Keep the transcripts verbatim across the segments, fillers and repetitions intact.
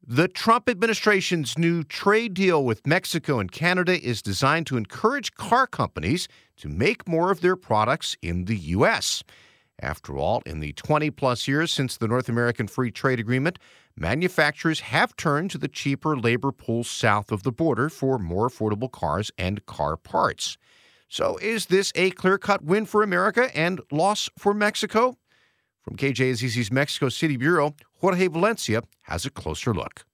The Trump administration's new trade deal with Mexico and Canada is designed to encourage car companies to make more of their products in the U S. After all, in the twenty-plus years since the North American Free Trade Agreement, manufacturers have turned to the cheaper labor pools south of the border for more affordable cars and car parts. So is this a clear-cut win for America and loss for Mexico? From K J Z Z's Mexico City Bureau, Jorge Valencia has a closer look.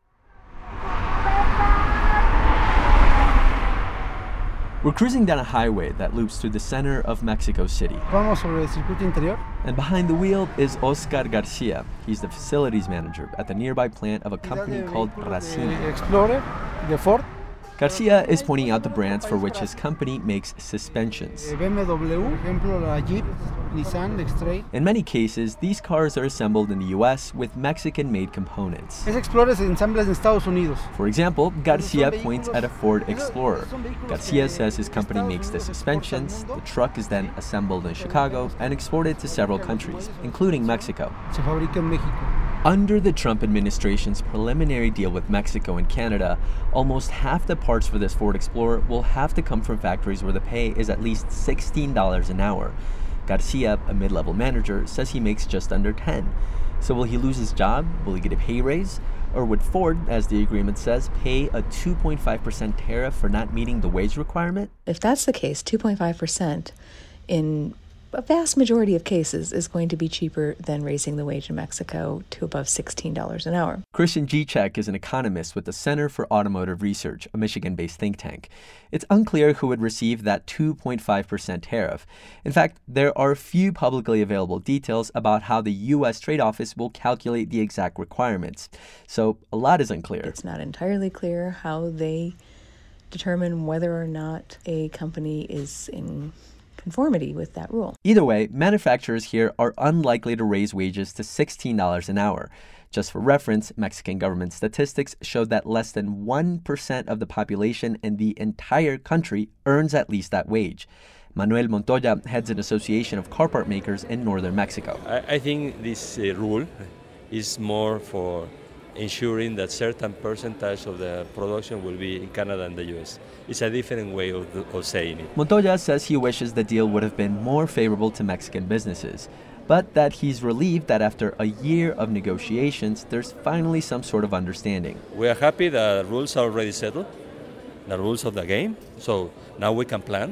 We're cruising down a highway that loops through the center of Mexico City. Vamos sobre el circuito interior. And behind the wheel is Oscar Garcia. He's the facilities manager at the nearby plant of a company called Racine. Explorer de Ford. Garcia is pointing out the brands for which his company makes suspensions. B M W, ejemplo la Jeep, Nissan, X-Trail. In many cases, these cars are assembled in the U S with Mexican-made components. Es Explorer se ensambla en Estados Unidos. For example, Garcia points at a Ford Explorer. Garcia says his company makes the suspensions, the truck is then assembled in Chicago and exported to several countries, including Mexico. Se fabrica en México. Under the Trump administration's preliminary deal with Mexico and Canada, almost half the parts for this Ford Explorer will have to come from factories where the pay is at least sixteen dollars an hour. Garcia, a mid-level manager, says he makes just under ten dollars. So will he lose his job? Will he get a pay raise? Or would Ford, as the agreement says, pay a two point five percent tariff for not meeting the wage requirement? If that's the case, two point five percent in a vast majority of cases is going to be cheaper than raising the wage in Mexico to above sixteen dollars an hour. Christian Gicek is an economist with the Center for Automotive Research, a Michigan-based think tank. It's unclear who would receive that two point five percent tariff. In fact, there are few publicly available details about how the U S Trade Office will calculate the exact requirements. So a lot is unclear. It's not entirely clear how they determine whether or not a company is in conformity with that rule. Either way, manufacturers here are unlikely to raise wages to sixteen dollars an hour. Just for reference, Mexican government statistics show that less than one percent of the population in the entire country earns at least that wage. Manuel Montoya heads an association of car part makers in northern Mexico. I, I think this uh, rule is more for ensuring that certain percentage of the production will be in Canada and the U S. It's a different way of, of saying it. Montoya says he wishes the deal would have been more favorable to Mexican businesses, but that he's relieved that after a year of negotiations, there's finally some sort of understanding. We are happy the rules are already settled, the rules of the game, so now we can plan.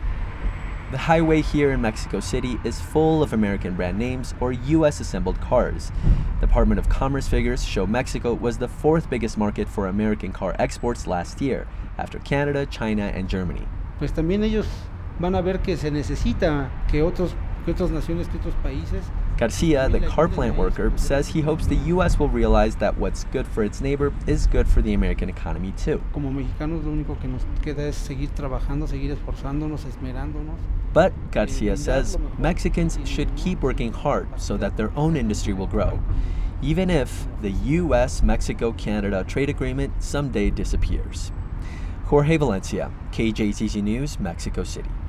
The highway here in Mexico City is full of American brand names or U S assembled cars. Department of Commerce figures show Mexico was the fourth biggest market for American car exports last year, after Canada, China, and Germany. Pues también ellos van a ver que se necesita que otros que otras naciones, que otros países. Garcia, the car plant worker, says he hopes the U S will realize that what's good for its neighbor is good for the American economy too. Como mexicanos, lo único que nos queda es seguir trabajando, seguir esforzándonos, esmerándonos. But, Garcia says, Mexicans should keep working hard so that their own industry will grow, even if the U S Mexico Canada trade agreement someday disappears. Jorge Valencia, K J Z Z News, Mexico City.